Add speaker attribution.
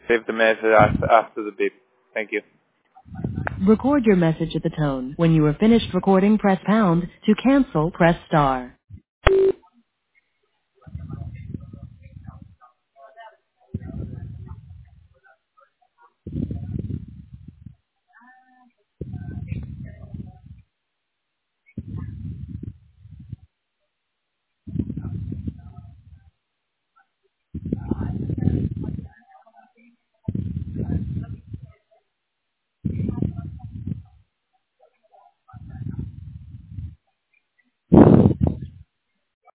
Speaker 1: Save the message after the beep. Thank you.
Speaker 2: Record your message at the tone. When you are finished recording, press pound. To cancel, press star.